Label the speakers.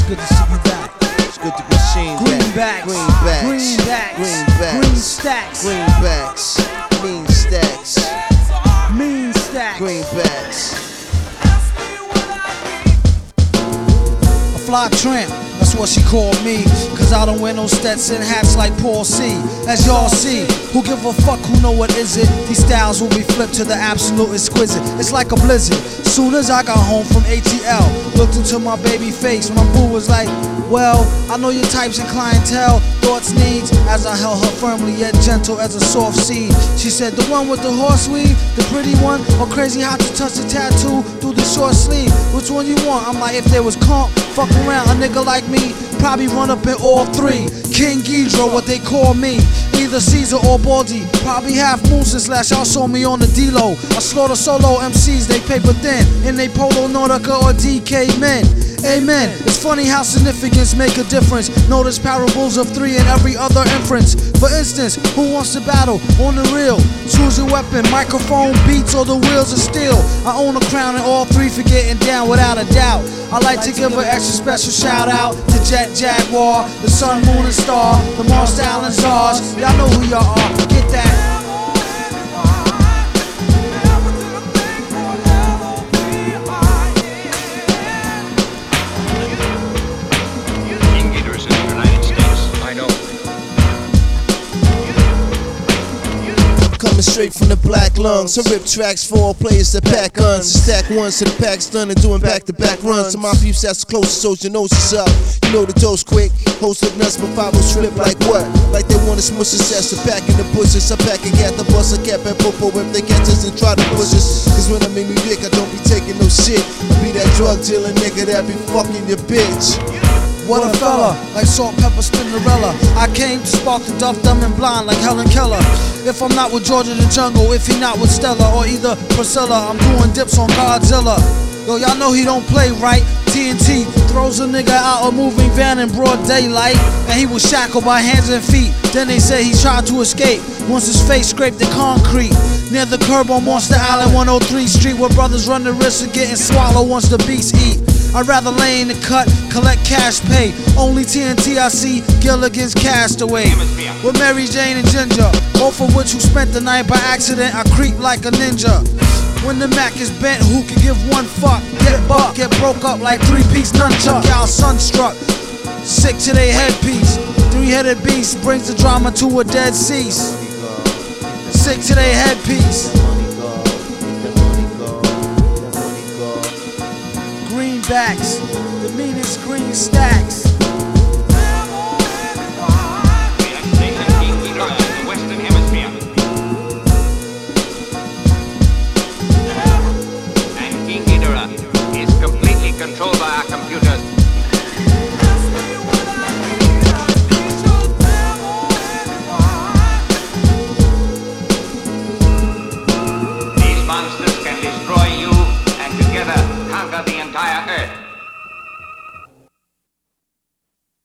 Speaker 1: good to see you back.
Speaker 2: It's good to be seen back.
Speaker 1: Greenbacks,
Speaker 2: Greenbacks,
Speaker 1: greenbacks, green stacks,
Speaker 2: greenbacks, mean stacks,
Speaker 1: mean stacks,
Speaker 2: greenbacks.
Speaker 1: A fly tramp, that's what she called me. Cause I don't wear no Stetson hats like Paul C. As y'all see, who give a fuck, who know what is it? These styles will be flipped to the absolute exquisite. It's like a blizzard. Soon as I got home from ATL, looked into my baby face. My boo was like, well, I know your types and clientele, thoughts, needs. As I held her firmly yet gentle as a soft seed, she said, the one with the horse weave, the pretty one, or crazy hot to touch the tattoo through the short sleeve? Which one you want? I'm like, if there was comp, fuck around, a nigga like me probably run up in all three. King Ghidra, what they call me, either Caesar or Baldy. Probably half Moose slash y'all saw me on the D-Lo. I slaughter solo MCs, they paper thin, in they Polo Nautica or DK men. Amen. It's funny how significance make a difference. Notice parables of three in every other inference. For instance, who wants to battle on the real? Choose your weapon, microphone, beats, or the wheels of steel. I own a crown and all three for getting down without a doubt. I like to give an extra special shout out to Jet Jaguar, the Sun, Moon, and Star, the Mars, Style, and Zars. Y'all know who y'all are. Get that.
Speaker 2: Coming straight from the black lungs. I rip tracks for all players that pack guns. Stack ones to the pack's done and doing back-to-back runs. To my peeps that's the closest, so your nose is up. You know the dose quick. Hoes look nuts, but 5 slip like what? Like they want to smush success. So back in the bushes, I pack and get the bus. I cap and popo if they catch us and try to push us. Cause when I'm in New York, I don't be taking no shit. I be that drug dealer nigga that be fucking your bitch.
Speaker 1: What a fella, like Salt, Pepper, Spinderella. I came to spark the duff, dumb and blind like Helen Keller. If I'm not with George in the Jungle, if he not with Stella or either Priscilla, I'm doing dips on Godzilla. Yo, y'all know he don't play right. TNT throws a nigga out a moving van in broad daylight, and he was shackled by hands and feet. Then they say he tried to escape once his face scraped the concrete near the curb on Monster Island, 103 Street, where brothers run the risk of getting swallowed once the beasts eat. I'd rather lay in the cut, collect cash pay. Only TNT I see, Gilligan's Castaway. With Mary Jane and Ginger, both of which who spent the night by accident. I creep like a ninja. When the Mac is bent, who can give one fuck? Get buck, get broke up like 3-piece nunchuck. Y'all sunstruck, sick to their headpiece. 3-headed beast brings the drama to a dead cease. Sick to their headpiece. Greenbacks, the meanest green stacks.